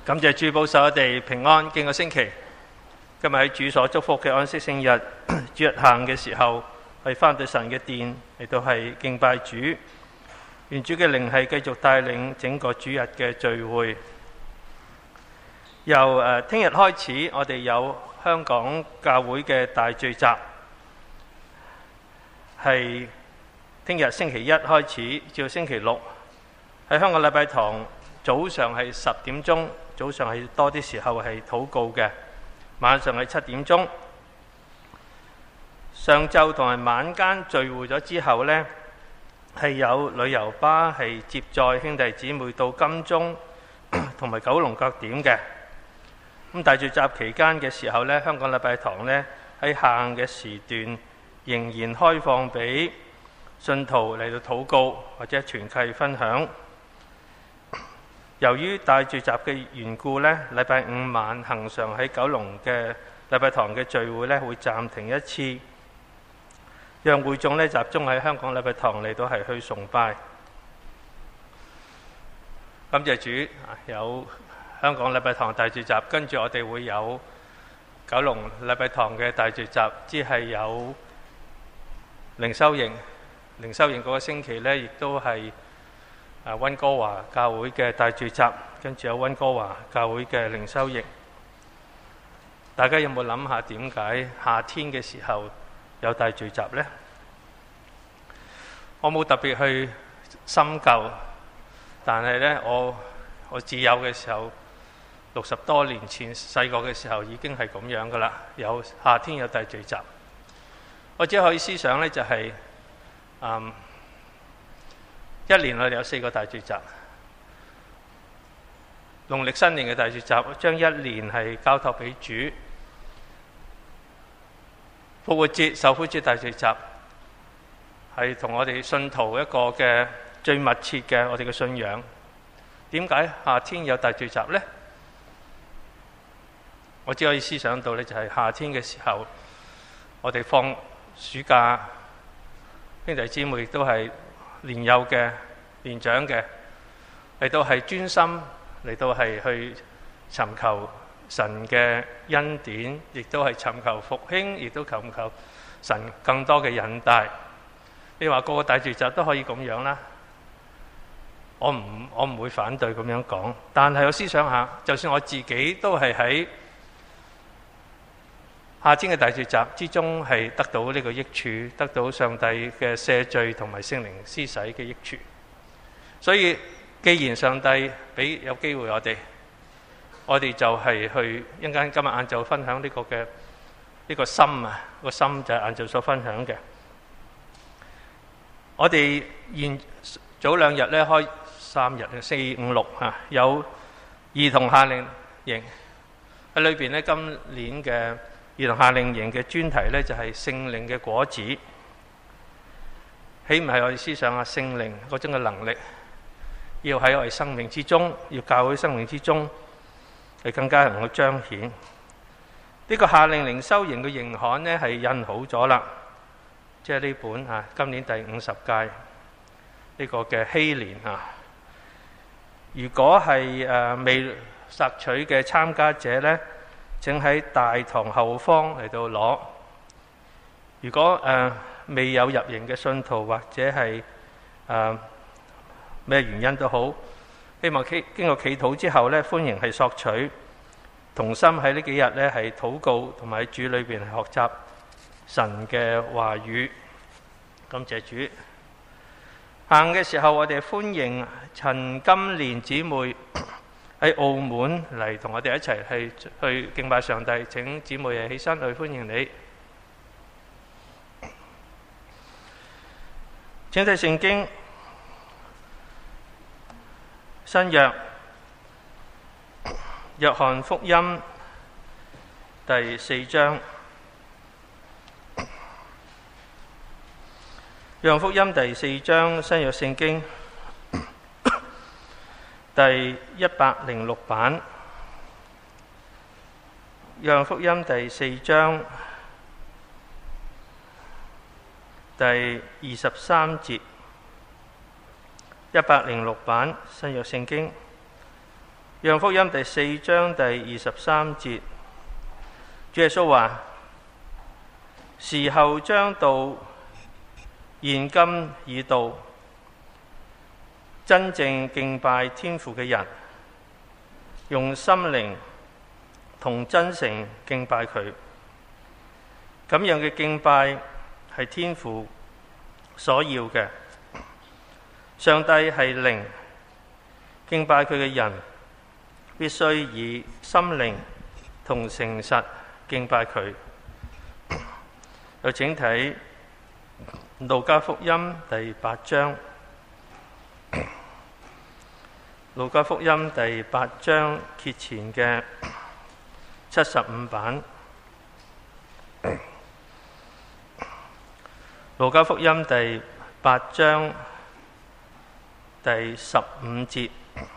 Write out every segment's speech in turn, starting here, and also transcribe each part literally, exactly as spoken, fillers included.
感謝主保守我哋平安經個星期。今日喺主所祝福嘅安息聖日，主日行嘅時候，係返到神嘅殿嚟到係敬拜主。願主嘅靈係繼續帶領整個主日嘅聚會。由誒聽日開始，我哋有香港教會嘅大聚集，係聽日星期一開始至到星期六，喺香港禮拜堂早上係十點鐘，早上係多啲時候係禱告嘅，晚上係七點鐘。上晝同埋晚間聚會咗之後呢，係有旅遊巴係接載兄弟姊妹到金鐘同埋九龍各點嘅。咁大聚集期間嘅時候呢，香港禮拜堂呢喺下午嘅時段仍然開放俾信徒嚟到禱告或者傳契分享。由於大聚集嘅緣故呢，禮拜五晚恆常喺九龍嘅禮拜堂嘅聚會呢會暫停一次，讓會眾呢集中喺香港禮拜堂嚟到係去崇拜。感謝主，有香港禮拜堂大聚集，跟住我哋會有九龍禮拜堂嘅大聚集，即係有靈修營。靈修營嗰個星期呢，亦都係啊溫哥華教會嘅大聚集，跟住有溫哥華教會嘅靈修營。大家有冇諗下點解夏天嘅時候有大聚集呢？我冇特別去深究，但係呢，我我自幼嘅時候，六十多年前細個嘅時候已經係咁樣噶啦，有夏天有大聚集。我只可以思想呢，就係、是、嗯一年我哋有四個大聚集，農曆新年嘅大聚集將一年係交託俾主。復活節、受苦節大聚集係同我哋信徒一個嘅最密切嘅我哋嘅信仰。點解夏天有大聚集呢？我只可以思想到呢，就係夏天嘅時候，我哋放暑假，兄弟姊妹亦都係年幼嘅、年長嘅，嚟到係專心嚟到係去尋求神嘅恩典，亦都係尋求復興，亦都尋求神更多嘅引帶。你話個個大聚集都可以咁樣啦，我唔我唔會反對咁樣講。但係我思想下，就算我自己都係喺夏天嘅大聚集之中係得到呢個益處，得到上帝嘅赦罪同埋聖靈施洗嘅益處。所以既然上帝俾有機會我哋，我哋就係去一陣間今日晏晝分享呢個嘅呢個心啊，個心就係晏晝所分享嘅。我哋現早兩日咧開三日四五六嚇，有兒童夏令營喺裏邊咧。今年嘅兒童夏令營嘅專題呢，就係聖靈嘅果子，豈唔係我哋思想下聖靈嗰種嘅能力，要喺我哋生命之中，要教會生命之中，係更加能夠彰顯。呢、這個夏令靈修營嘅營刊呢，係印好咗啦，即係呢本啊，今年第五十屆呢個嘅禧年啊。如果係誒、呃、未索取嘅參加者呢，請喺大堂後方嚟到攞。如果誒、呃、未有入營嘅信徒或者係誒咩原因都好，希望經經過祈禱之後呢，歡迎係索取，同心喺呢幾日呢係禱告同埋喺主裏邊學習神嘅話語。感謝主。行嘅時候，我哋歡迎陳金蓮姊妹喺澳門嚟同我哋一齊去去敬拜上帝。請姊妹誒起身去歡迎你。請睇聖經新約約翰福音第四章。約翰福音第四章，新約聖經第一百零六版。約翰福音第四章第二十三節，一百零六版新約聖經。 約翰福音第四章第二十三節，主耶穌話：時候將到，現今已到，真正敬拜天父嘅人，用心靈同真誠敬拜佢。咁樣嘅敬拜係天父所要嘅。上帝係靈，敬拜佢嘅人必須以心靈同誠實敬拜佢。又請睇路加福音第八章，路加福音第八章揭前嘅七十五版，路加福音第八章第十五節，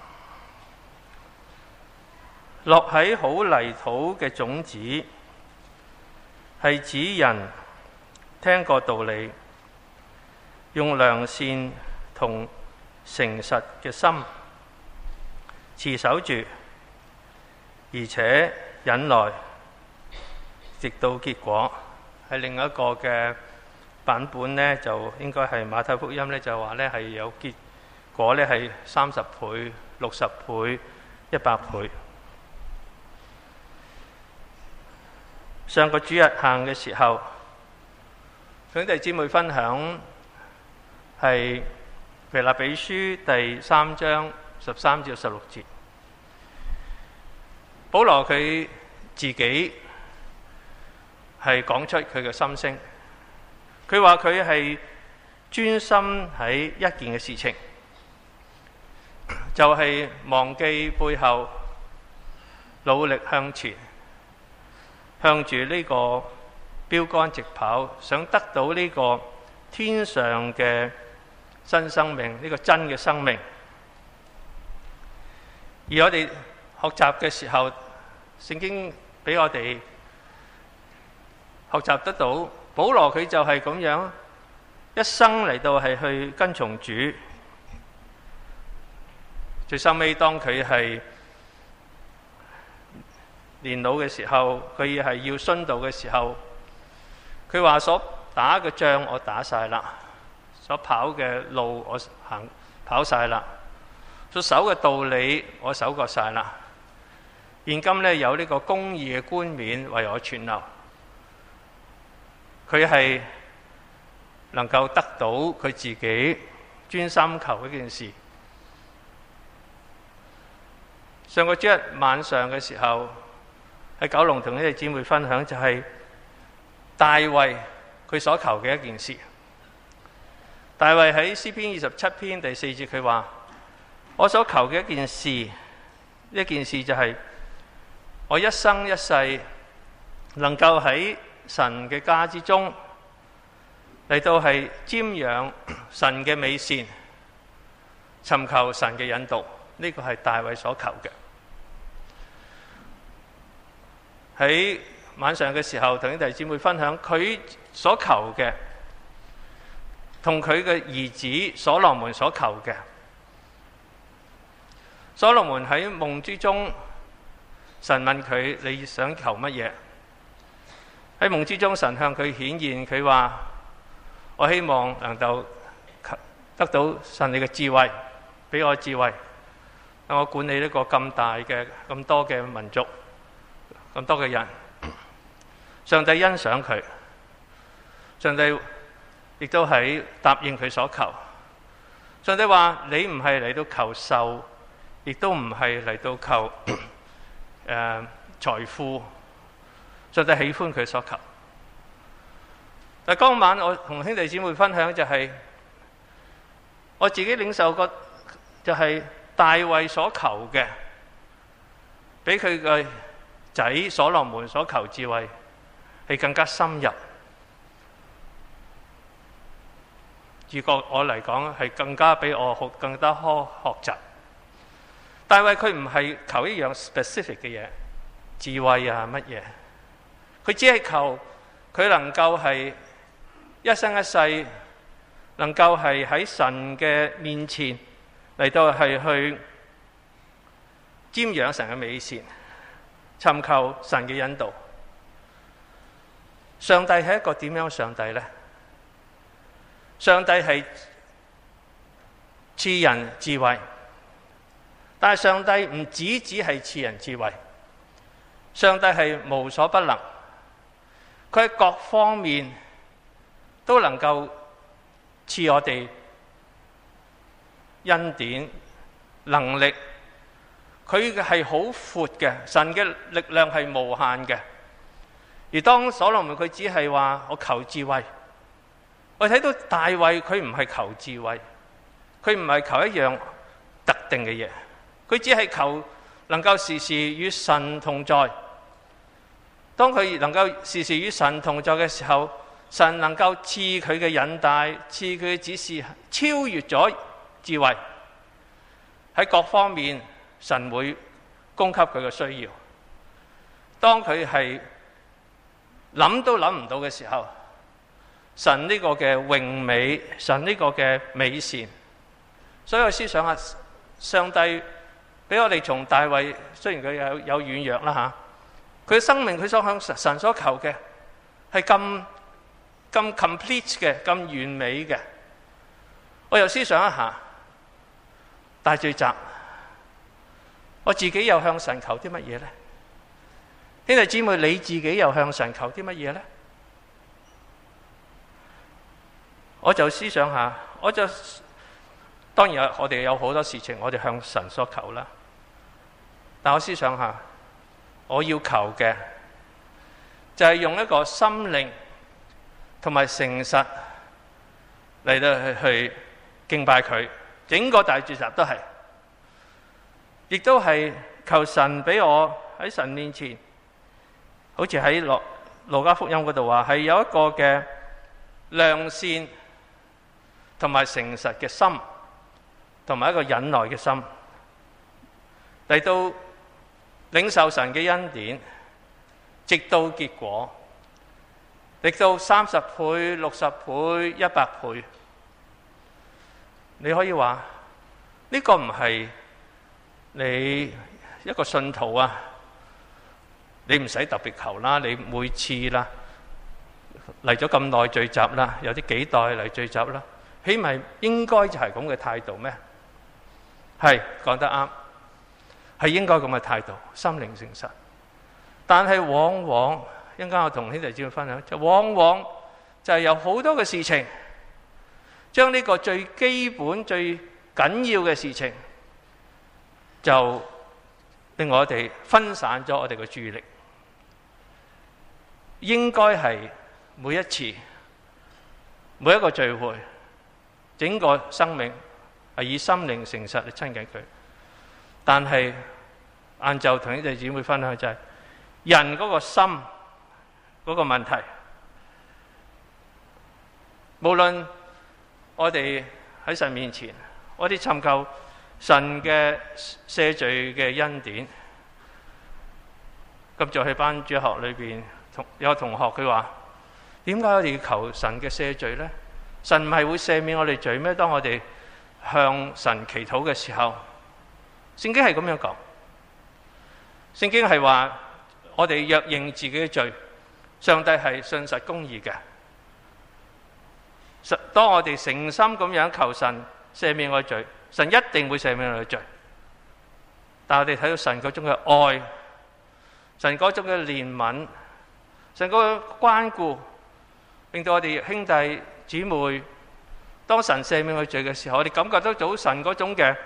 落喺好泥土嘅種子，係指人聽過道理，用良善同誠實嘅心持守住，而且忍耐，直到結果。喺另一個嘅版本呢，就應該係馬太福音呢，就話呢係有結果呢係三十倍、六十倍、一百倍。上個主日行嘅時候，兄弟姊妹分享係腓立比書第三章十三至十六節。保羅佢自己係講出佢嘅心聲，佢話佢係專心喺一件嘅事情，就係、是、忘記背後，努力向前，向住呢個標杆直跑，想得到呢個天上嘅新生命，呢、這個真嘅生命。而我哋學習嘅時候，聖經俾我哋學習得到，保羅佢就係咁樣，一生嚟到係去跟從主。最收尾當佢係年老嘅時候，佢係要殉道嘅時候，佢話所打嘅仗我打晒啦，所跑嘅路我行跑晒啦，所守嘅道理我守過晒啦。現今呢，有呢個公義嘅冠冕為我存留，佢係能夠得到佢自己專心求一件事。上個主日晚上嘅時候，喺九龍同呢啲姊妹分享，就係大衛佢所求嘅一件事。大衛喺詩篇二十七篇第四節，佢話：我所求嘅一件事，一件事就係我一生一世能夠喺神嘅家之中嚟到係瞻仰神嘅美善，尋求神嘅引導。呢個係大衛所求嘅。喺晚上嘅時候，同啲弟兄姊妹分享佢所求嘅，同佢嘅兒子所羅門所求嘅。所羅門喺夢之中，神問佢：你想求乜嘢？喺夢之中，神向佢顯現，佢話：我希望能夠得到神你嘅智慧，俾我智慧，讓我管理呢個咁大嘅、咁多嘅民族、咁多嘅人。上帝欣賞佢，上帝亦都係答應佢所求。上帝話：你唔係嚟到求壽，亦都唔係嚟到求誒、呃、財富。上帝喜歡佢所求。但係當晚我同兄弟姊妹分享就係、是、我自己領受過，就係大衛所求嘅，比佢嘅仔所羅門所求智慧係更加深入。如果我嚟講係更加比我學更加多學習。大衛佢唔係求一樣 specific 嘅嘢，智慧啊乜嘢，佢只係求佢能夠係一生一世能夠係喺神嘅面前嚟到係去瞻仰神嘅美善，尋求神嘅引導。上帝係一個點樣嘅上帝呢？上帝係賜人智慧，但係上帝唔只只係賜人智慧，上帝係無所不能，佢喺各方面都能夠賜我哋恩典能力。佢嘅係好闊嘅，神嘅力量係無限嘅。而當所羅門佢只係話我求智慧，我睇到大衛佢唔係求智慧，佢唔係求一樣特定嘅嘢，佢只係求能夠時時與神同在。當佢能夠時時與神同在嘅時候，神能夠賜佢嘅引帶，賜佢嘅指示，超越咗智慧。喺各方面神會供給佢嘅需要。當佢係諗都諗唔到嘅時候，神呢個嘅榮美，神呢個嘅美善，所以我思想下，上帝俾我哋從大衛，雖然佢有有軟弱啦吓，佢嘅生命佢所向神所求嘅係咁咁 complete 嘅，咁完美嘅。我又思想一下大聚集，我自己又向神求啲乜嘢呢？兄弟姊妹，你自己又向神求啲乜嘢呢？我就思想下，我就當然我哋有好多事情我哋向神所求啦，但我思想下，我要求嘅就係用一個心靈同埋誠實嚟到去去敬拜佢。整個大聚集都係，亦都係求神俾我喺神面前，好似喺路路加福音嗰度話，係有一個嘅良善同埋誠實嘅心，同埋一個忍耐嘅心，嚟到領受神嘅恩典，直到結果，直到三十倍、六十倍、一百倍。你可以話呢個唔係你一個信徒啊，你唔使特別求啦，你每次啦嚟咗咁耐聚集啦，有啲幾代嚟聚集啦，起碼應該就係咁嘅態度咩？係講得啱，係應該咁嘅態度，心靈誠實。但係往往一陣間我同兄弟姊妹分享，就往往就係有好多嘅事情，將呢個最基本最緊要嘅事情，就令我哋分散咗我哋嘅注意力。應該係每一次每一個聚會，整個生命係以心靈誠實去親近佢。但係晏晝同兄弟姊妹分享就係人嗰個心嗰個問題，無論我哋喺神面前，我哋尋求神嘅赦罪嘅恩典。咁就喺班主學裏邊，同有個同學佢話：點解我哋要求神嘅赦罪呢？神唔係會赦免我哋罪咩？當我哋向神祈禱嘅時候，聖經係咁樣講。聖經係話我哋若認自己嘅罪，上帝係信實公義嘅。當我哋誠心咁樣求神赦免我嘅罪，神一定會赦免我嘅罪。但係我哋睇到神嗰種嘅愛，神嗰種嘅憐憫，神嗰個關顧，令到我哋兄弟姊妹，當神赦免我罪嘅時候，我哋感覺到早神嗰種嘅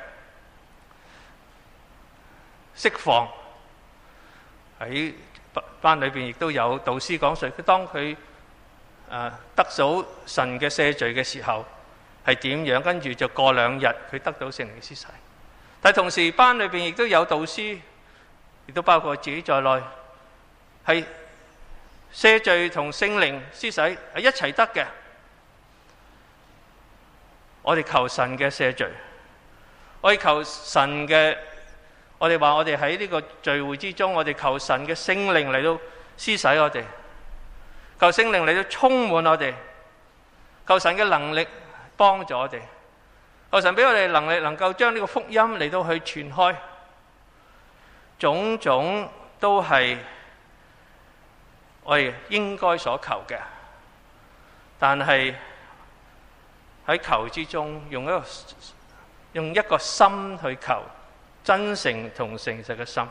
釋放。喺班裏邊亦都有導師講述，佢當佢誒得到神嘅赦罪嘅時候係點樣，跟住就過兩日佢得到聖靈施洗。但係同時班裏邊亦都有導師，亦都包括自己在內，係赦罪同聖靈施洗係一齊得嘅。我哋求神嘅赦罪，我哋求神嘅，我哋話我哋喺呢個聚會之中，我哋求神嘅聖靈嚟到施洗我哋，求聖靈嚟到充滿我哋，求神嘅能力幫助我哋，求神俾我哋能力能夠將呢個福音嚟到去傳開。 種種都係我哋應該所求嘅，但係喺求之中，用一個用一個心去求，真誠同誠實嘅心。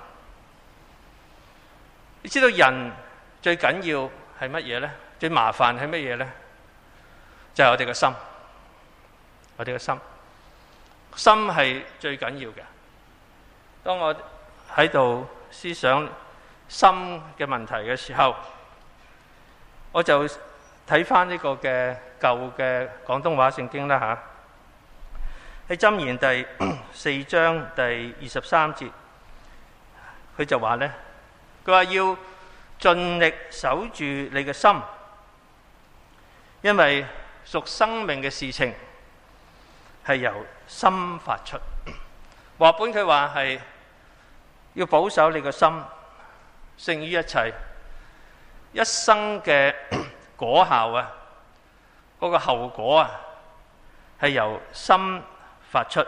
你知道人最緊要係乜嘢呢？最麻煩係乜嘢呢？就係我哋嘅心，我哋嘅心，心係最緊要嘅。當我喺度思想心嘅問題嘅時候，我就睇翻呢個嘅舊嘅廣東話聖經啦吓。喺箴言第四章第二十三節，佢就話呢，佢話要盡力守住你嘅心，因為屬生命嘅事情係由心發出。和本佢話係要保守你嘅心，勝於一切。一生嘅果效啊，嗰、那個後果啊，係由心發出。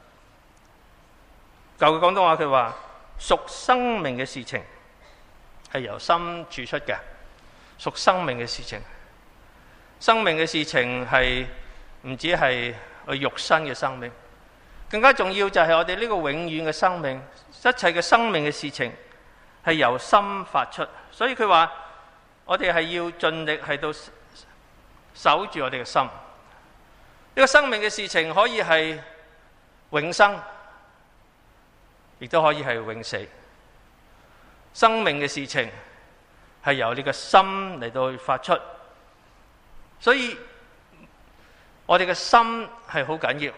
舊嘅廣東話佢話屬生命嘅事情係由心處出嘅，屬生命嘅事情。生命嘅事情係唔止係我肉身嘅生命，更加重要就係我哋呢個永遠嘅生命，一切嘅生命嘅事情係由心發出。所以佢話我哋係要盡力喺度守住我哋嘅心。呢個生命嘅事情可以係永生，亦都可以係永死。生命嘅事情係由你嘅心嚟到發出。所以我哋嘅心係好緊要，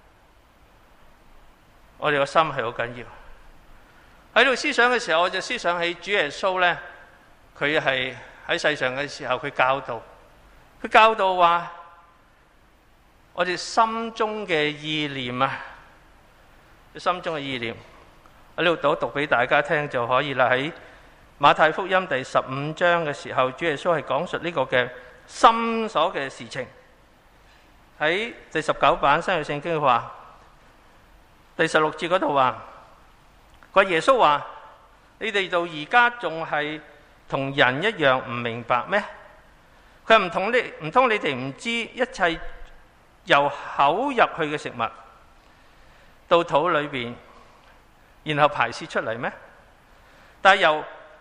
我哋嘅心係好緊要。喺度思想嘅時候，我就思想起主耶穌呢，佢係喺世上嘅時候，佢教導，佢教導話我哋心中嘅意念啊，心中嘅意念，喺呢度讀一讀俾大家聽就可以啦。喺馬太福音第十五章嘅時候，主耶穌係講述呢個嘅心所嘅事情。喺第十九版新約聖經話，第十六節嗰度話，個耶穌話：你哋到而家仲係同人一樣唔明白咩？佢唔同你，唔通你哋唔知一切由口入去嘅食物到肚裏邊，然後排泄出嚟咩？但係由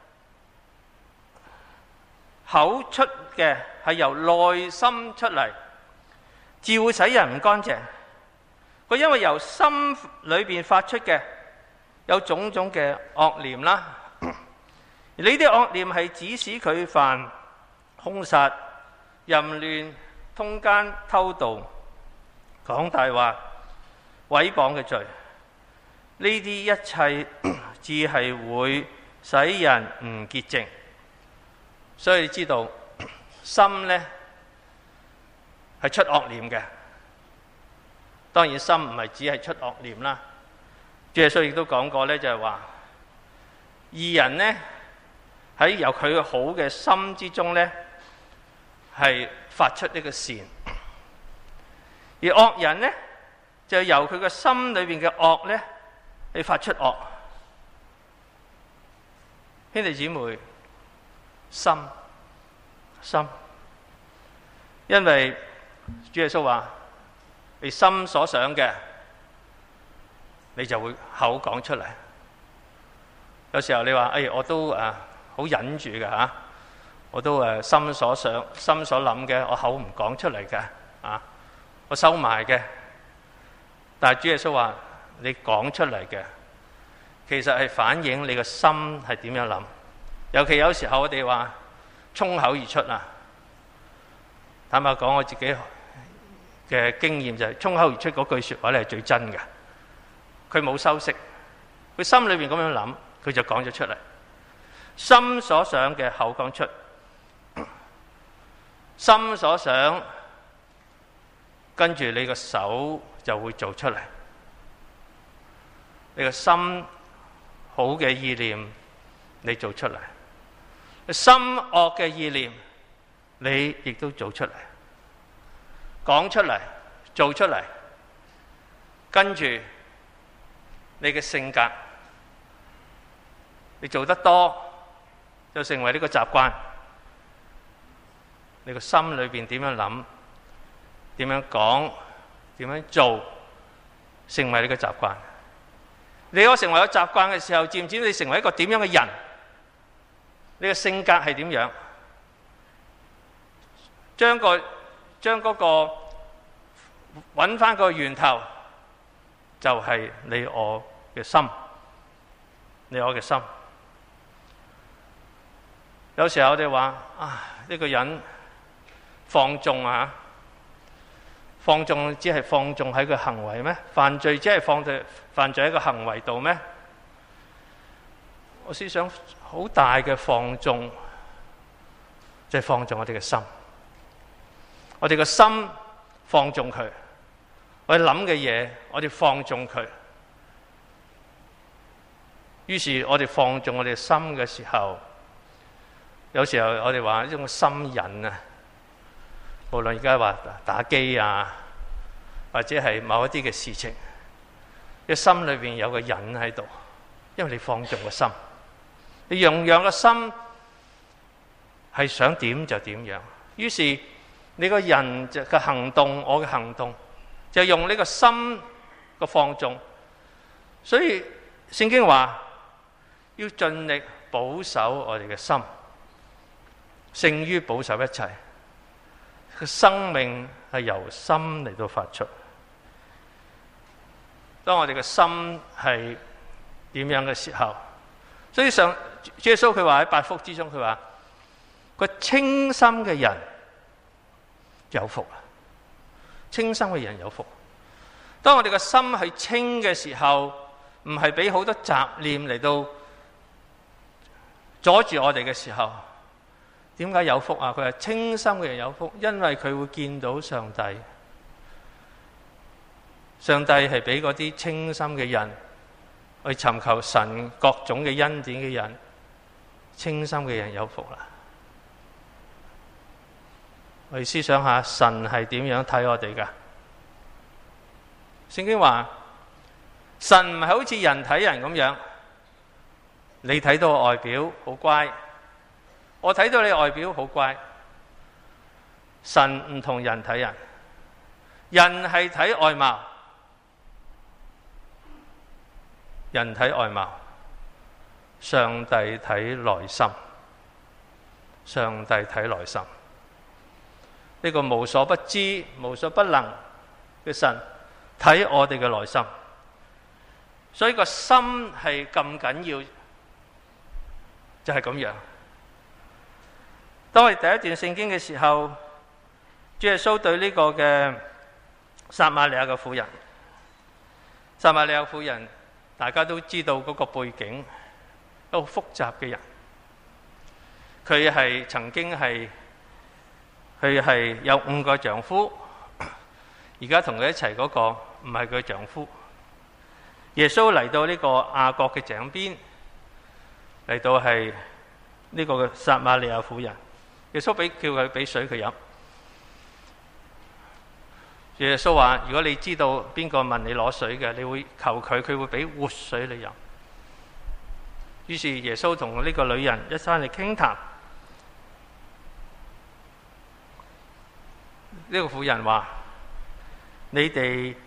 口出嘅係由內心出嚟，自會使人唔乾淨。佢因為由心裏邊發出嘅有種種嘅惡念啦，而呢啲惡念係指使佢犯兇殺、淫亂、通姦、偷盜、講大話、毀謗嘅罪。呢啲一切只係會使人唔潔淨。所以你知道心呢係出惡念嘅，當然心唔係只係出惡念啦。主耶穌亦都講過呢，就係話義人呢喺由佢好嘅心之中呢係發出呢個善，而惡人呢就由佢嘅心裏邊嘅惡呢係發出惡。兄弟姊妹，心心，因為主耶穌話你心所想嘅，你就會口講出嚟。有時候你話哎，我都誒好忍住嘅吓，我都誒心所想、心所諗嘅，我口唔講出嚟嘅啊，我收埋嘅。但係主耶穌話你講出嚟嘅，其實係反映你個心係點樣諗。尤其有時候我哋話衝口而出啊，坦白講我自己嘅經驗就係衝口而出嗰句說話咧係最真嘅。佢冇修飾，佢心裏邊咁樣諗，佢就講咗出嚟。心所想嘅口講出，心所想跟住你個手就會做出嚟。你個心好嘅意念你做出嚟，心惡嘅意念你亦都做出嚟，講出嚟，做出嚟，跟住你嘅性格你做得多就成為呢個習慣。你個心裏邊點樣諗、點樣講、點樣做，成為你嘅習慣。你如果成為咗習慣嘅時候，漸漸你成為一個點樣嘅人？你嘅性格係點樣？將個將嗰個揾翻個源頭，就係你我嘅心，你我嘅心。有時候我哋話啊，呢個人放縱啊，放縱只係放縱喺佢行為咩？犯罪只係放在犯罪喺個行為度咩？我思想好大嘅放縱，就係放縱我哋嘅心。我哋嘅心放縱佢，我哋諗嘅嘢，我哋放縱佢。於是我哋放縱我哋嘅心嘅時候，有時候我哋話呢種心癮啊，無論而家話打機啊，或者係某一啲嘅事情，嘅心裏邊有個癮喺度，因為你放縱個心，你樣樣個心係想點就點樣，於是你個人嘅行動，我嘅行動就用呢個心個放縱。所以聖經話要盡力保守我哋嘅心，勝於保守一切。個生命係由心嚟到發出。當我哋嘅心係點樣嘅時候，所以上主耶穌佢話喺八福之中，佢話個清心嘅人有福啊！清心嘅人有福。當我哋嘅心係清嘅時候，唔係俾好多雜念嚟到阻住我哋嘅時候，點解有福啊？佢話清心嘅人有福，因為佢會見到上帝。上帝係俾嗰啲清心嘅人去尋求神各種嘅恩典嘅人，清心嘅人有福啦。我哋思想下，神係點樣睇我哋噶？聖經話神唔係好似人睇人咁樣，你睇到我外表好乖，我睇到你外表好乖。神唔同人睇人，人係睇外貌，人睇外貌，上帝睇內心，上帝睇內心。呢個無所不知、無所不能嘅神睇我哋嘅內心，所以個心係咁緊要，就係咁樣。當我哋第一段聖經嘅時候，主耶穌對呢個嘅撒瑪利亞嘅婦人，撒瑪利亞婦人大家都知道嗰個背景，一個複雜嘅人，佢係曾經係。佢係有五個丈夫，而家同佢一齊嗰個唔係佢丈夫。耶穌嚟到呢個亞國嘅井邊，嚟到係呢個撒瑪利亞婦人。耶穌俾叫佢俾水佢飲。耶穌話：如果你知道邊個問你攞水嘅，你會求佢，佢會俾活水你飲。於是耶穌同呢個女人一齊嚟傾談。呢個婦人話：你哋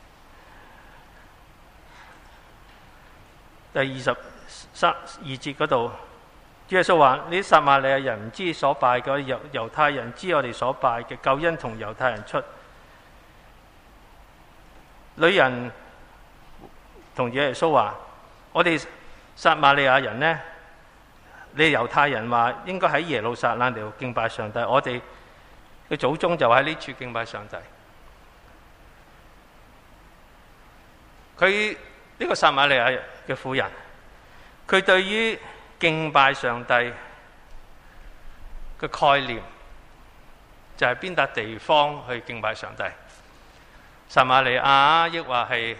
第二十三二節嗰度，主耶穌話：你啲撒瑪利亞人唔知所拜嘅，猶猶太人知我哋所拜嘅，救恩同猶太人出。女人同耶穌話：我哋撒瑪利亞人呢，你猶太人話應該喺耶路撒冷嚟敬拜上帝，我哋佢祖宗就喺呢處敬拜上帝。佢呢個撒瑪利亞嘅婦人，佢對於敬拜上帝嘅概念就係邊笪地方去敬拜上帝？撒瑪利亞抑或係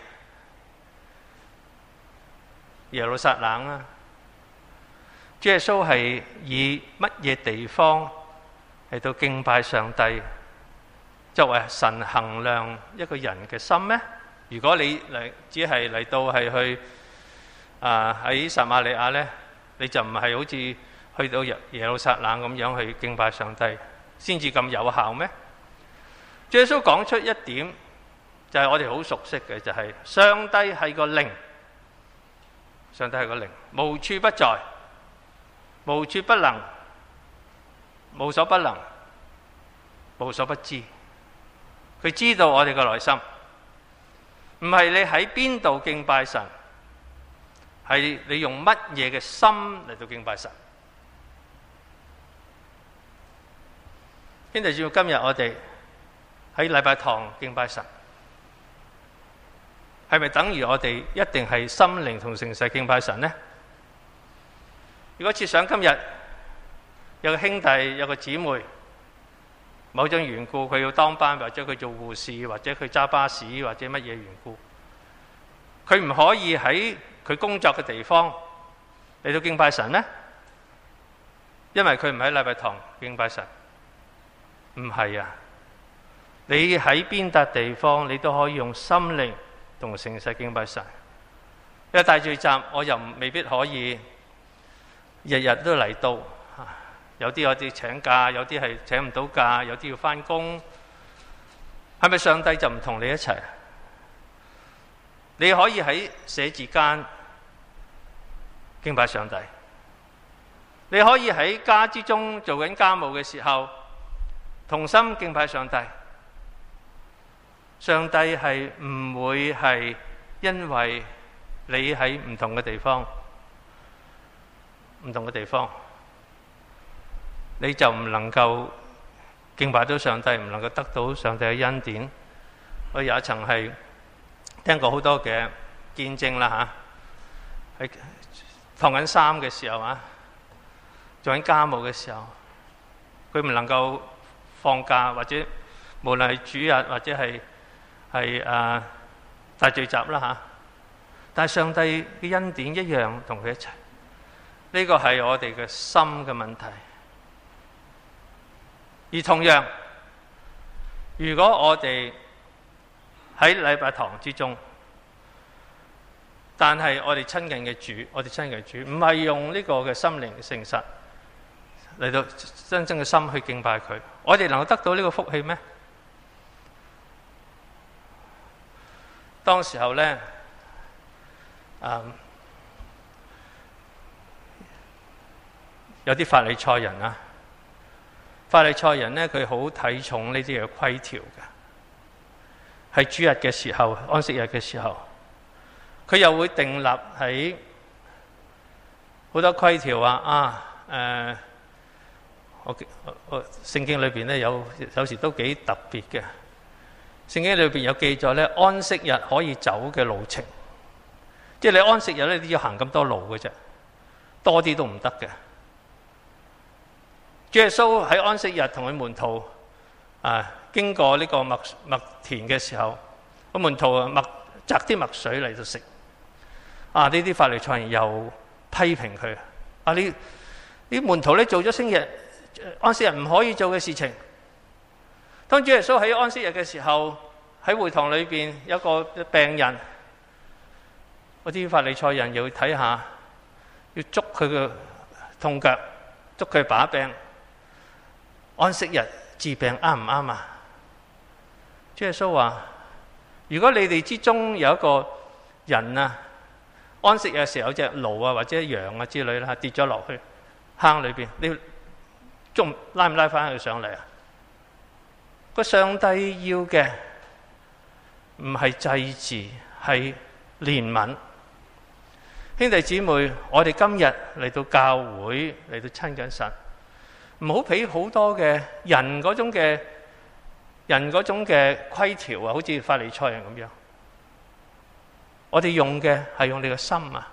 耶路撒冷啊？主耶穌係以乜嘢地方嚟到敬拜上帝，作為神衡量一個人嘅心咩？如果你嚟只係嚟到係去啊喺撒瑪利亞咧， 你就唔係好似去到耶耶路撒冷咁樣去敬拜上帝，先至咁有效咩？主耶穌講出一點，就係我哋好熟悉嘅，就係上帝係個靈，上帝係個靈，無處不在，無處不能，無所不能，無所不知。佢知道我哋嘅內心，唔係你喺邊度敬拜神，係你用乜嘢嘅心嚟到敬拜神。兄弟姊妹，今日我哋喺禮拜堂敬拜神，係咪等於我哋一定係心靈同誠實敬拜神呢？如果設想今日有個兄弟有個姊妹，某種緣故佢要當班，或者佢做護士，或者佢揸巴士，或者乜嘢緣故，佢唔可以喺佢工作嘅地方嚟到敬拜神呢？因為佢唔喺禮拜堂敬拜神。唔係啊，你喺邊笪地方你都可以用心靈同誠實敬拜神。因為大聚集我又未必可以日日都嚟到，有啲有啲請假，有啲係請唔到假，有啲要返工。係咪上帝就唔同你一齊？你可以喺寫字間敬拜上帝，你可以喺家之中做緊家務嘅時候同心敬拜上帝。上帝係唔會係因為你喺唔同嘅地方，唔同嘅地方，你就唔能夠敬拜到上帝，唔能夠得到上帝嘅恩典。我有一層係聽過好多嘅見證啦嚇，喺燙緊衫嘅時候啊，做緊家務嘅時候，佢唔能夠放假，或者無論係主日或者係係誒大聚集啦嚇，但係上帝嘅恩典一樣同佢一齊。呢個係我哋嘅心嘅問題。而同樣，如果我哋喺禮拜堂之中，但係我哋親近嘅主，我哋親近嘅主唔係用呢個嘅心靈誠實嚟到真正嘅心去敬拜佢，我哋能夠得到呢個福氣咩？當時候呢，嗯，有啲法利賽人啊，法利賽人呢，佢好睇重呢啲嘅規條嘅，喺主日嘅時候、安息日嘅時候，佢又會訂立喺好多規條啊啊誒。呃我我聖經裏邊咧有有時都幾特別嘅。聖經裏邊有記載咧，安息日可以走嘅路程，即係你安息日咧，你要行咁多路嘅啫，多啲都唔得嘅。主耶穌喺安息日同佢門徒啊經過呢個麥麥田嘅時候，個門徒啊麥摘啲麥穗嚟到食。啊！呢啲法利賽人又批評佢啊！你呢門徒咧做咗星日安息日唔可以做嘅事情。當主耶穌喺安息日嘅時候，喺會堂裏邊有個病人，嗰啲法利賽人又要睇下，要捉佢嘅痛腳，捉佢把柄。安息日治病啱唔啱啊？主耶穌話：如果你哋之中有一個人啊，安息日嘅時候有隻驢啊或者羊啊之類啦，跌咗落去坑裏邊，你仲拉唔拉翻佢上嚟啊？個上帝要嘅唔係祭祀，係憐憫。兄弟姊妹，我哋今日嚟到教會嚟到親近神，唔好俾好多嘅人嗰種嘅人嗰種嘅規條啊，好似法利賽人咁樣。我哋用嘅係用你嘅心啊！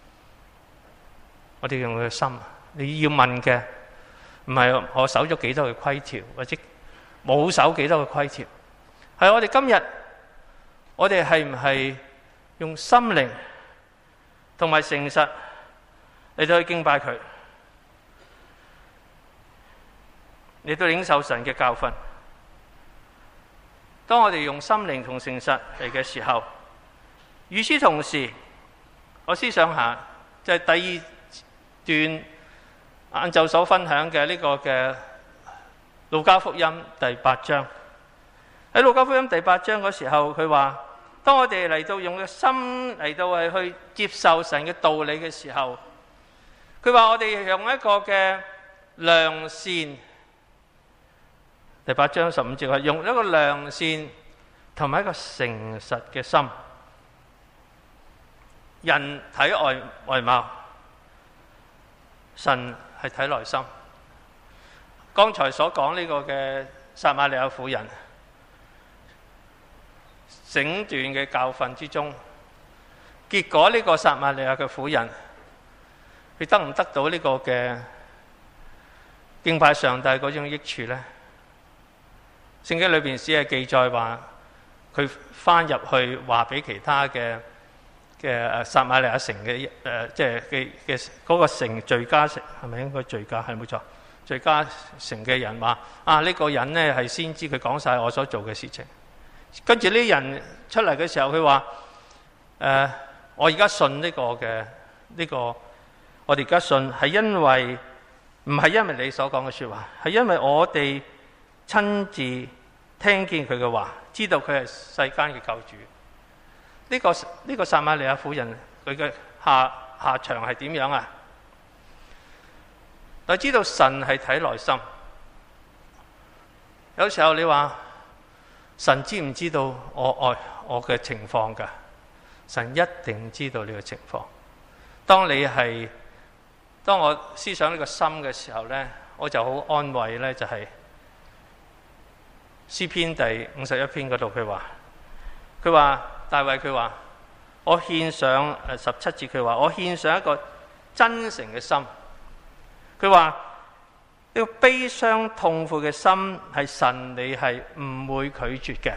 我哋用你嘅心啊！你要問嘅唔係我守咗幾多嘅規條，或者冇守幾多嘅規條，係我哋今日，我哋係唔係用心靈同埋誠實嚟到去敬拜佢，嚟到領受神嘅教訓。當我哋用心靈同誠實嚟嘅時候，與此同時，我思想下就係第二段晏晝所分享嘅呢個嘅路加福音第八章。喺路加福音第八章嗰時候，佢話：當我哋嚟到用個心嚟到係去接受神嘅道理嘅時候，佢話我哋用一個嘅良善。第八章十五節係用一個良善同埋一個誠實嘅心。人睇外外貌，神係睇內心。剛才所講呢個嘅撒瑪利亞婦人，整段嘅教訓之中，結果呢個撒瑪利亞嘅婦人，佢得唔得到呢個嘅敬拜上帝嗰種益處呢？聖經裏邊只係記載話，佢翻入去話俾其他嘅嘅誒撒瑪利亞城嘅誒，即係嘅嘅嗰個城敘加城，係咪應該敘加？係冇錯，敘加城嘅人話：啊，呢、這個人呢係先知，佢講晒我所做嘅事情。跟住呢啲人出嚟嘅時候，佢話：誒、呃，我而家信呢個嘅呢、這個，我哋而家信係因為唔係因為你所講嘅説話，係因為我哋親自聽見佢嘅話，知道佢係世間嘅救主。呢、這個呢、這個撒瑪利亞婦人佢嘅下下場係點樣啊？我知道神係睇內心。有時候你話神知唔知道我愛我嘅情況㗎？神一定知道呢個情況。當你係當我思想呢個心嘅時候呢，我就好安慰呢，就係、是、詩篇第五十一篇嗰度佢話，佢話大衛佢話我獻上誒十七節，佢話我獻上一個真誠嘅心。佢話呢個悲傷痛苦嘅心係神你係唔會拒絕嘅。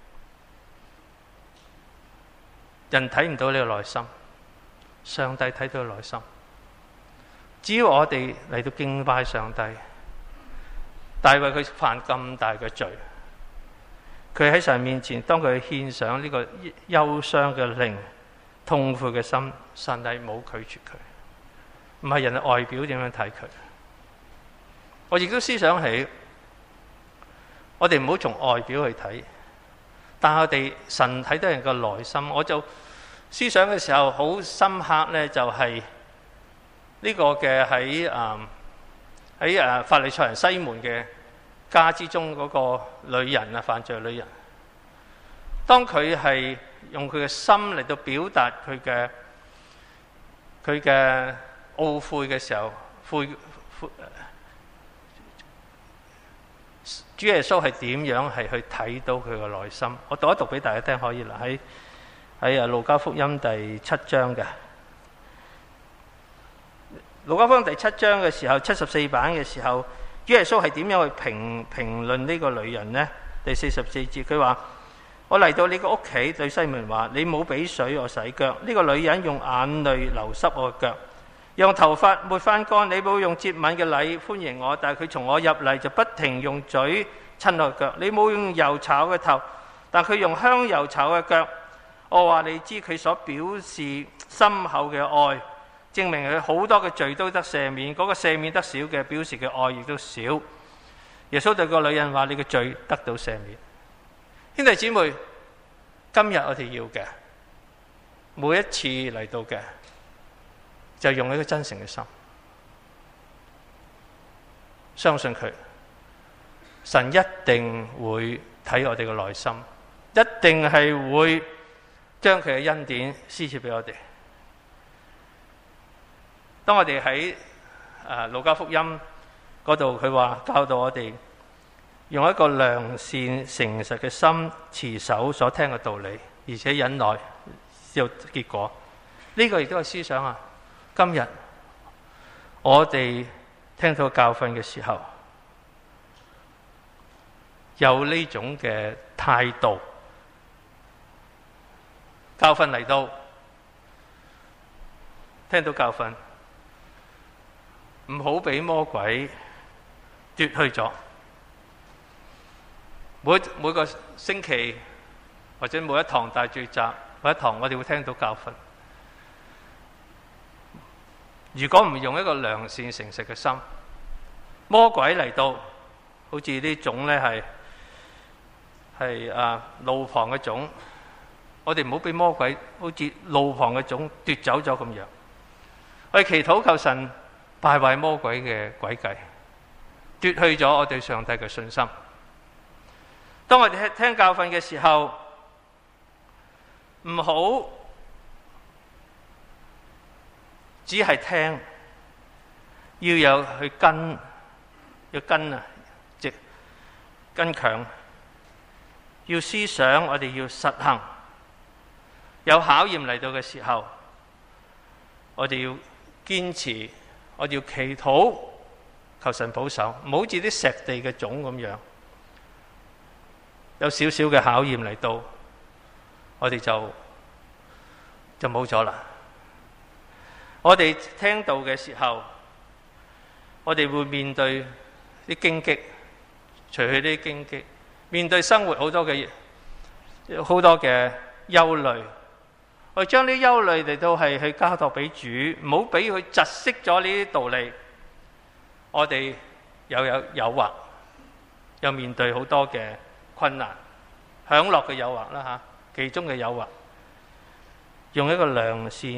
人睇唔到呢個內心，上帝睇到內心。只要我哋嚟到敬拜上帝，大衛佢犯咁大嘅罪，佢喺神面前，當佢獻上呢個憂傷嘅靈、痛苦嘅心，神係冇拒絕佢。唔係人嘅外表點樣睇佢。我亦都思想起，我哋唔好從外表去睇，但係我哋神睇到人嘅內心。我就思想嘅時候好深刻呢，就係呢個嘅喺誒喺誒法利賽人西門嘅家之中嗰個女人啊，犯罪女人。當佢係用佢嘅心嚟到表達佢嘅佢嘅懊悔嘅時候，悔悔主耶穌係點樣係去睇到佢嘅內心？我讀一讀俾大家聽可以啦，喺喺啊路加福音第七章嘅路加福音第七章嘅時候，七十四版嘅時候，主耶穌係點樣去評評論呢個女人呢？第四十四節佢話：我嚟到你個屋企，對西門話：你冇俾水我洗腳。呢、這個女人用眼淚流濕我嘅腳，用頭髮抹翻乾。你冇用接吻嘅禮歡迎我，但係佢從我入嚟就不停用嘴親我嘅腳。你冇用油搽我嘅頭，但佢用香油搽我嘅腳。我話你知佢所表示深厚嘅愛，證明佢好多嘅罪都得赦免。嗰、那個赦免得少嘅，表示嘅愛亦都少。耶穌對個女人話：你嘅罪得到赦免。兄弟姊妹，今日我哋要嘅每一次嚟到嘅，就用一個真誠嘅心，相信佢，神一定會睇我哋嘅內心，一定係會將佢嘅恩典施設俾我哋。當我哋喺誒路加福音嗰度，佢話教導我哋用一個良善誠實嘅心持守所聽嘅道理，而且忍耐有結果。呢、這個亦都係思想啊！今日我哋聽到教訓嘅時候，有呢種嘅態度，教訓嚟到，聽到教訓，唔好俾魔鬼奪去咗。每每個星期或者每一堂大聚集，每一堂我哋會聽到教訓。 如果唔用一個良善誠實嘅心，魔鬼嚟到，好似呢種呢係係啊路旁嘅種，我哋唔好俾魔鬼好似路旁嘅種奪走咗咁樣。我哋祈禱求神敗壞魔鬼嘅詭計，奪去咗我對上帝嘅信心。當我哋聽教訓嘅時候，唔好只係聽，要有去跟，要跟啊，即跟強，要思想，我哋要實行。有考驗嚟到嘅時候，我哋要堅持，我哋要祈禱，求神保守，唔好似啲石地嘅種咁樣，有少少嘅考驗嚟到，我哋就就冇咗啦。我哋聽到嘅時候，我哋會面對啲荊棘，除去啲荊棘，面對生活好多嘅好多嘅憂慮。我哋將啲憂慮嚟到係去交託俾主，唔好俾佢窒息咗呢啲道理。我哋又有誘惑，又面對好多嘅困難，享樂嘅誘惑啦嚇，其中嘅誘惑，用一個良善、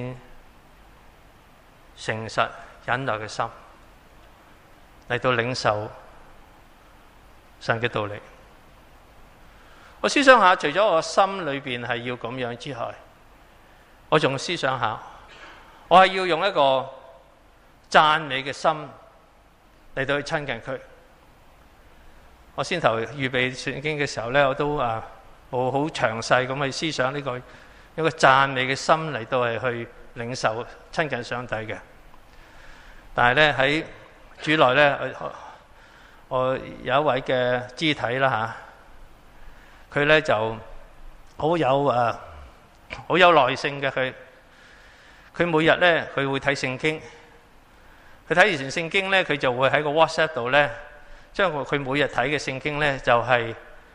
誠實、忍耐嘅心嚟到領受神嘅道理。我思想下，除咗我心裏邊係要咁樣之外，我仲思想下，我係要用一個讚美嘅心嚟到去親近佢。我先頭預備聖經嘅時候呢，我都啊冇好詳細咁去思想呢個一個讚美嘅心嚟到係去領受親近上帝嘅。但係呢，喺主內呢，我，我有一位嘅肢體啦嚇，佢呢就好有啊好有耐性嘅。佢佢每日呢，佢會睇聖經，佢睇完聖經呢，佢就會喺個 WhatsApp 度呢，將佢每日睇嘅聖經呢，就係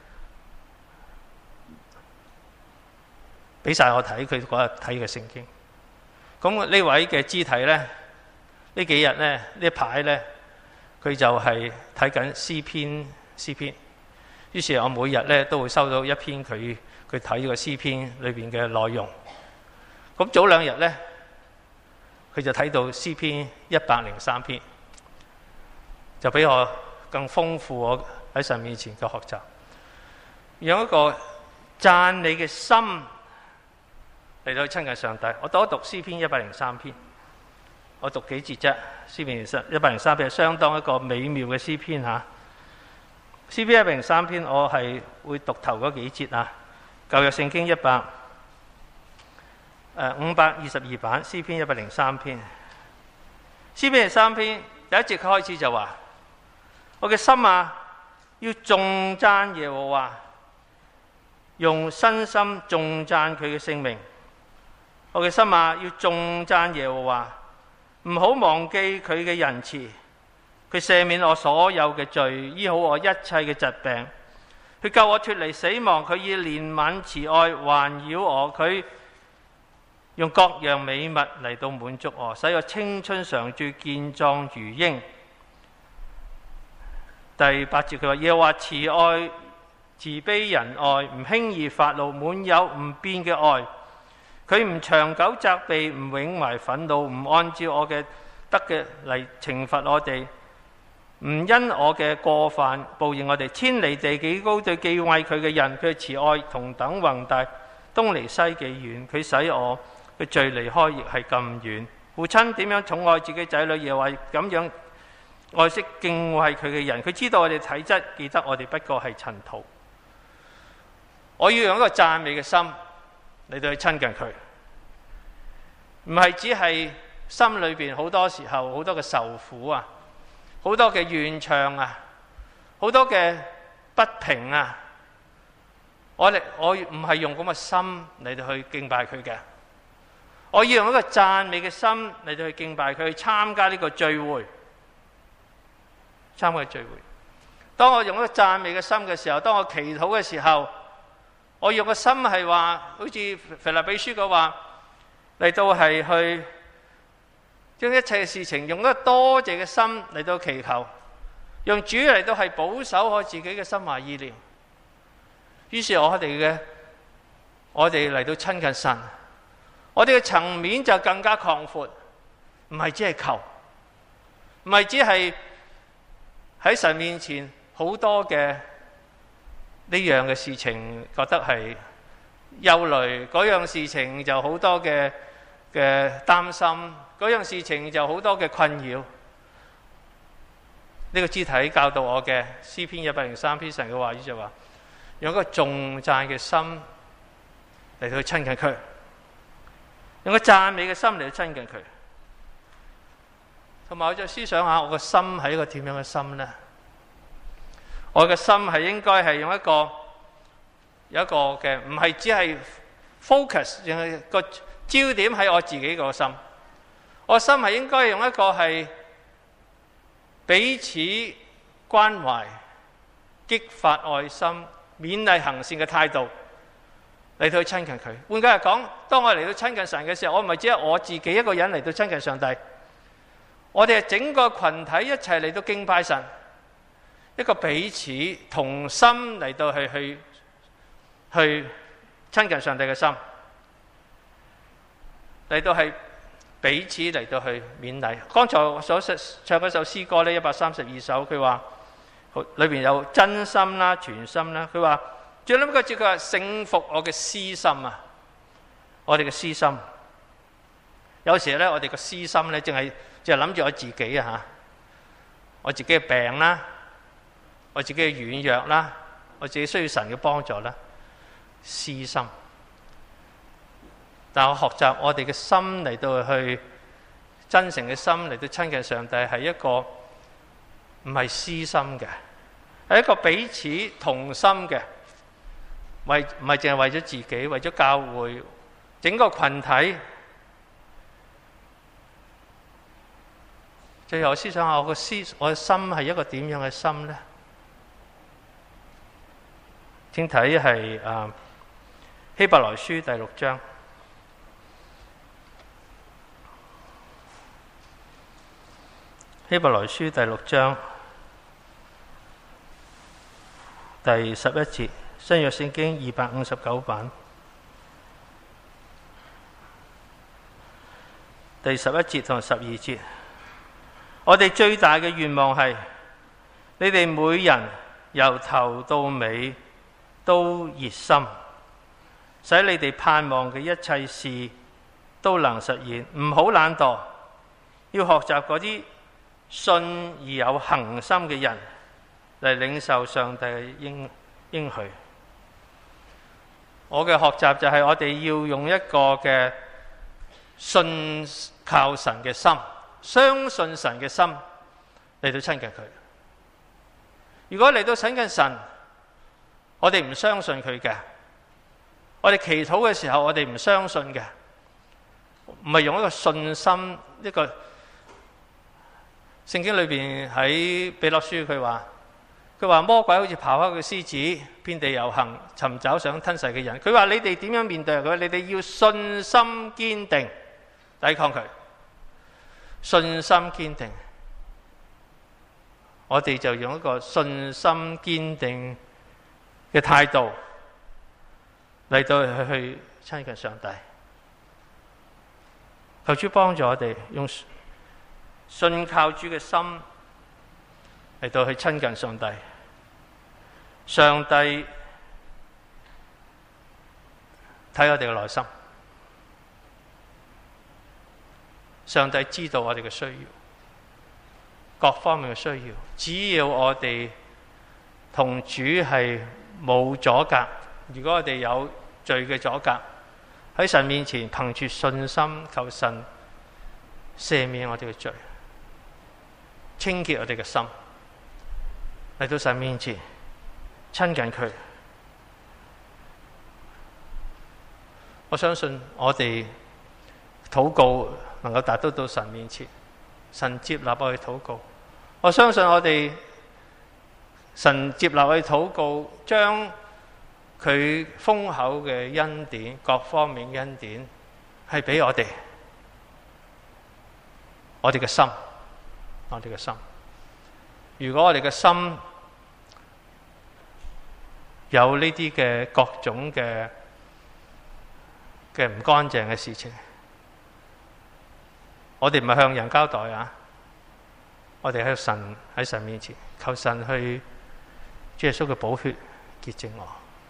俾晒我睇佢嗰日睇嘅聖經。咁呢位嘅肢體呢，呢幾日呢，呢排呢，佢就係睇緊詩篇詩篇。於是我每日呢，都會收到一篇佢佢睇呢個詩篇裏邊嘅內容。咁早兩日呢，佢就睇到詩篇一百零三篇，就比我更豐富我喺神面前嘅學習，用一個讚美嘅心嚟到親近上帝。我讀一讀詩篇一百零三篇，我讀幾節啫。詩篇一百零三篇係相當一個美妙嘅詩篇嚇。詩篇一百零三篇我係會讀頭嗰幾節啊。舊約聖經一百誒五百二十二版詩篇一百零三篇，詩篇三篇第一節開始就話：我嘅心啊，要頌讚耶和華，用身心頌讚佢嘅聖名。我嘅心啊，要頌讚耶和華，唔好忘記佢嘅仁慈，佢赦免我所有嘅罪，醫好我一切嘅疾病，佢救我脫離死亡，佢以憐憫慈愛環繞我，佢用各樣美物嚟到滿足我，使我青春常駐，健壯如鷹。第八節佢話：耶和華慈愛慈悲仁愛，唔輕易發怒，滿有唔變嘅愛。佢唔長久責備，唔永懷憤怒，唔按照我嘅得嘅嚟懲罰我哋，唔因我嘅過犯報應我哋。千里地幾高，對忌諱佢嘅人，佢嘅慈愛同等宏大，東離西幾遠。佢使我嘅罪離開亦係咁遠。父親點樣寵愛自己仔女，耶和華咁樣愛惜敬畏佢嘅人。佢知道我哋體質，記得我哋不過係塵土。我要用一個讚美嘅心嚟到去親近佢，唔係只係心裏邊好多時候好多嘅受苦啊，好多嘅怨唱啊，好多嘅不平啊。我哋我唔係用咁嘅心嚟到去敬拜佢嘅，我要用一個讚美嘅心嚟到去敬拜佢，去參加呢個聚會，參加聚會。當我用一個讚美嘅心嘅時候，當我祈禱嘅時候，我用個心係話，好似腓立比書嘅話嚟到係去， 將一切嘅事情用一個多謝嘅心嚟到祈求，用主嚟到係保守我自己嘅心懷意念。於是我哋嘅我哋嚟到親近神，我哋嘅層面就更加擴闊，唔係只係求，唔係只係喺神面前好多嘅呢樣嘅事情覺得係憂慮，嗰樣事情就好多嘅嘅擔心，嗰樣事情就好多嘅困擾。呢、這個肢體教導我嘅詩篇一百零三篇神嘅話語就話，用一個頌讚嘅心嚟到去親近佢，用個讚美嘅心嚟到親近佢。同埋我再思想下，我個心係一個點樣嘅心呢？我嘅心係應該係用一個有一個嘅，唔係只係 focus， 淨係個焦點喺我自己個心。我心係應該用一個係彼此關懷、激發愛心、勉勵行善嘅態度嚟到去親近佢。換句話講，當我嚟到親近神嘅時候，我唔係只係我自己一個人嚟到親近上帝，我哋係整個群體一齊嚟到敬拜神，一個彼此同心嚟到去去去親近上帝嘅心，嚟到係彼此嚟到去勉勵。剛才我所唱嗰首詩歌呢，一百三十二首，佢話裏邊有真心啦、全心啦。佢話最諗個字，佢話勝服我嘅私心啊！我哋嘅私心，有時咧，我哋嘅私心咧，淨係淨係諗住我自己啊嚇，我自己嘅病啦，我自己嘅軟弱啦，我自己需要神嘅幫助啦，私心。但我學習我哋嘅心嚟到去真誠嘅心嚟到親近上帝，係一個唔係私心嘅，係一個彼此同心嘅，為唔係淨係為咗自己，為咗教會整個群體。最後我思想下，我個思我嘅心係一個點樣嘅心呢？請睇係誒希伯來書第六章。希伯來書第六章第十一節，新約聖經二百五十九版，第十一節同十二節。我哋最大嘅願望係，你哋每人由頭到尾都熱心，使你哋盼望嘅一切事都能實現。唔好懶惰，要學習嗰啲信而有恒心嘅人嚟領受上帝嘅應應許。我嘅學習就係我哋要用一個嘅信靠神嘅心，相信神嘅心嚟到親近佢。如果嚟到親近神，我哋唔相信佢嘅，我哋祈禱嘅時候我哋唔相信嘅，唔係用一個信心一個。聖經裏邊喺彼得書佢話，佢話魔鬼好似咆哮嘅獅子，遍地遊行，尋找想吞噬嘅人。佢話你哋點樣面對佢？你哋要信心堅定，抵抗佢。信心堅定，我哋就用一個信心堅定嘅態度嚟到去去親近上帝。求主幫助我哋用信靠主嘅心嚟到去親近上帝。上帝睇我哋嘅內心，上帝知道我哋嘅需要，各方面嘅需要。只要我哋同主係冇阻隔，如果我哋有罪嘅阻隔，喺神面前憑住信心求神赦免我哋嘅罪，清潔我哋嘅心，嚟到神面前親近佢。我相信我哋禱告能夠達到到神面前，神接納我哋禱告。我相信我哋神接納我哋禱告，將佢豐厚嘅恩典，各方面恩典係俾我哋。 我哋嘅心，我哋嘅心。如果我哋嘅心有呢啲嘅各種嘅嘅唔乾淨嘅事情，我哋唔係向人交代啊！我哋喺神喺神面前求神去主耶穌嘅寶血潔淨我。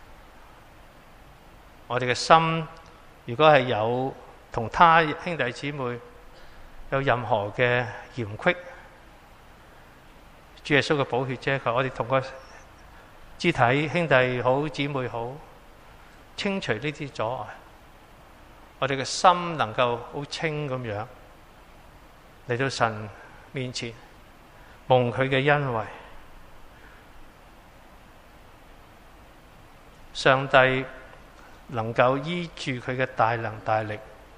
我哋嘅心如果係有同他兄弟姊妹有任何嘅嫌隙，主耶穌嘅寶血遮蓋，我哋同個肢體兄弟好姊妹好，清除呢啲阻礙，我哋嘅心能夠好清咁樣嚟到神面前，蒙佢嘅恩惠。上帝能夠依住佢嘅大能大力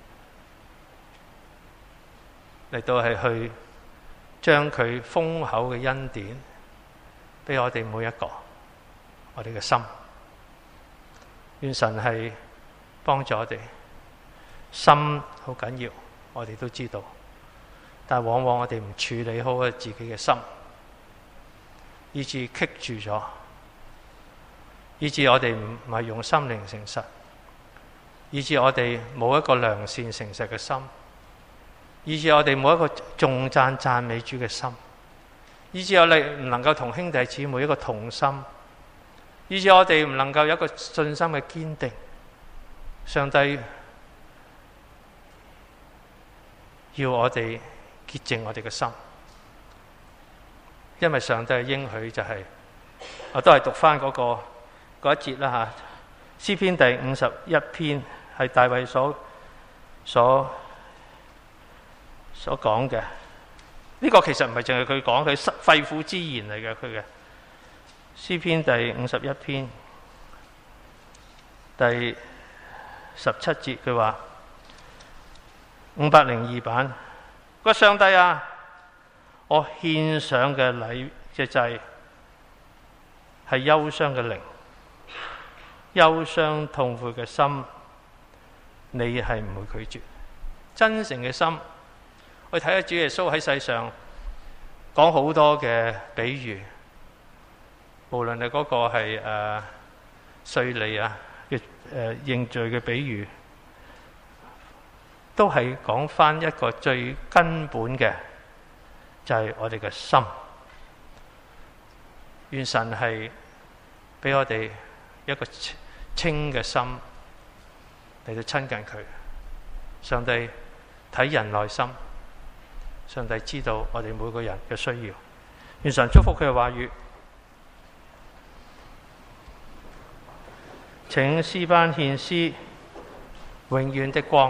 嚟到係去將佢豐厚嘅恩典俾我哋每一個，我哋嘅心。願神係幫助我哋。心好緊要，我哋都知道，但往往我哋唔處理好自己嘅心，以致棘住咗，以致我哋唔係用心靈誠實，以致我哋冇一個良善誠實嘅心，以致我哋冇一個頌讚讚美主嘅心，以致我哋唔能夠同兄弟姊妹一個同心，以致我哋唔能夠有一個信心嘅堅定。上帝要我哋潔淨我哋嘅心，因為上帝嘅應許就係、是，我都係讀翻嗰、那個嗰一節啦吓，詩篇第五十一篇係大衛所所所講嘅。呢、這個其實唔係淨係佢講，佢肺腑之言嚟嘅。佢嘅詩篇第五十一篇第十七節，佢話。五百零二版，個上帝啊，我獻上嘅禮嘅祭係憂傷嘅靈，憂傷痛悔嘅心，你係唔會拒絕。真誠嘅心，我哋睇下主耶穌喺世上講好多嘅比喻，無論係嗰個係誒稅吏啊嘅誒認罪嘅比喻，都係講翻一個最根本嘅，就係我哋嘅心。願神係俾我哋一個清嘅心嚟到親近佢。上帝睇人內心，上帝知道我哋每個人嘅需要。願神祝福佢嘅話語。請詩班獻詩，永遠的光。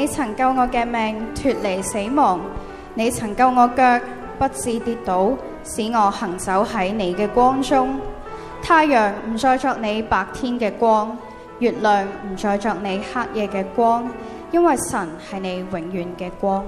你曾救我嘅命脫離死亡，你曾救我腳不致跌倒，使我行走喺你嘅光中。太陽唔再作你白天嘅光，月亮唔再作你黑夜嘅光，因為神係你永遠嘅光。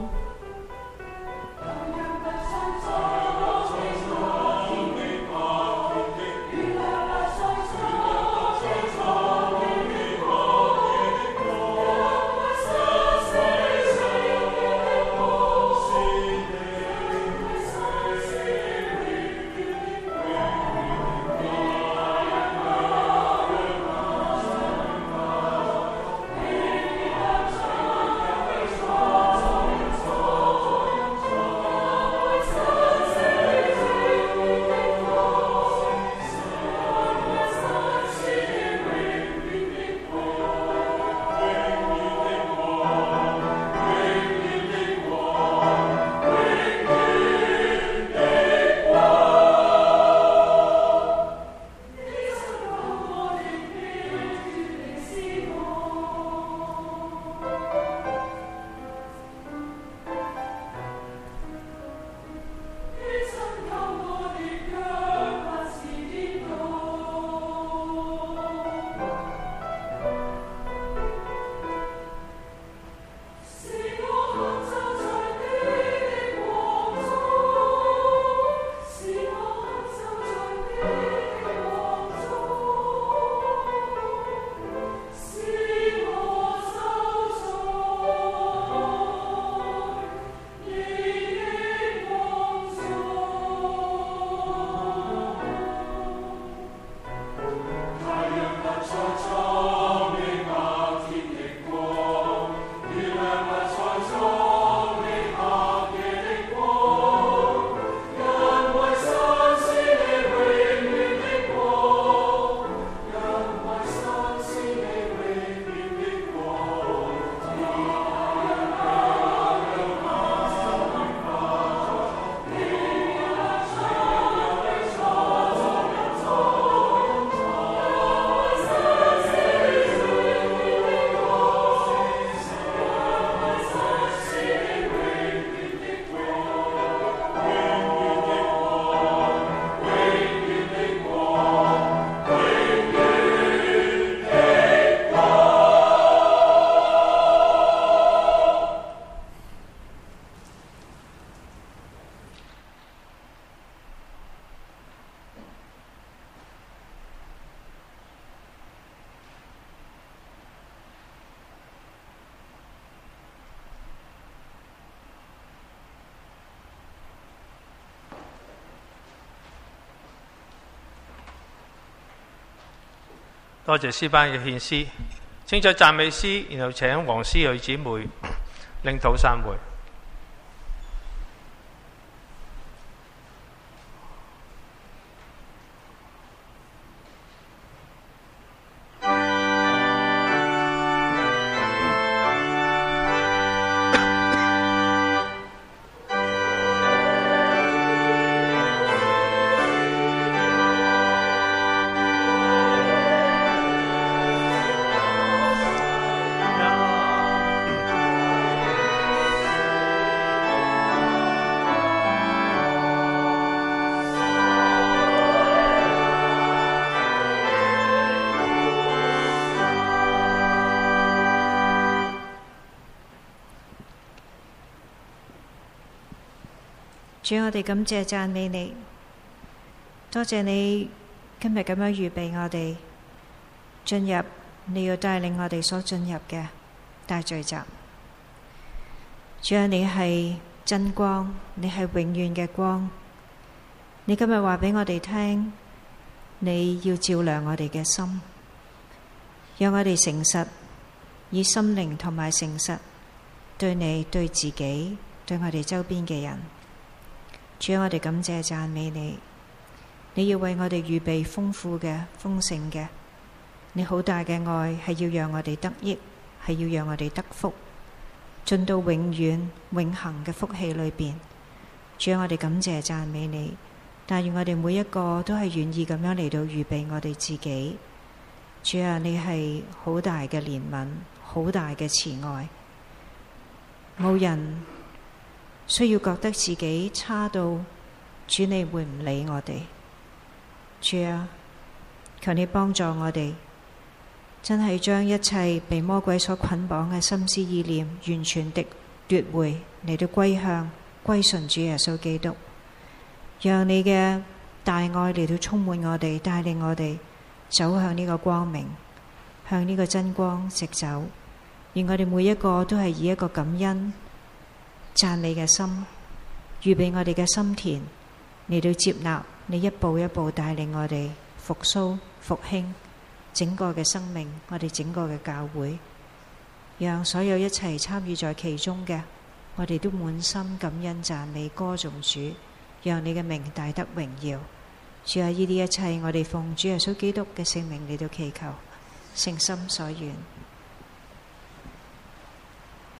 多謝詩班嘅獻詩，請在讚美詩，然後請黃思睿姊妹領禱散會。 主，我哋感謝讚美你，多謝你今日咁樣預備我哋進入你要帶領我哋所進入嘅大聚集。主啊，你係真光，你係永遠嘅光。你今日話俾我哋聽，你要照亮我哋嘅心，讓我哋誠實，以心靈同埋誠實對你、對自己、對我哋周邊嘅人。主啊，我哋感謝讚美你，你要為我哋預備豐富嘅、豐盛嘅，你好大嘅愛係要讓我哋得益，係要讓我哋得福，進到永遠永恆嘅福氣裏邊。主啊，我哋感謝讚美你，但願我哋每一個都係願意咁樣嚟到預備我哋自己。主啊，你係好大嘅憐憫，好大嘅慈愛。 冇人需要覺得自己差到主你會唔理我哋。主啊，求你幫助我哋，真係將一切被魔鬼所捆綁嘅心思意念完全的奪回，嚟到歸向歸順主耶穌基督，讓你嘅大愛嚟到充滿我哋，帶領我哋走向呢個光明，向呢個真光直走。願我哋每一個都係以一個感恩讚美嘅心，預備我哋嘅心田嚟到接納你一步一步帶領我哋復甦復興整個嘅生命，我哋整個嘅教會，讓所有一齊參與在其中嘅，我哋都滿心感恩讚美歌頌主，讓你嘅名大得榮耀。主啊，呢啲一切我哋奉主耶穌基督嘅聖名嚟到祈求，誠心所願。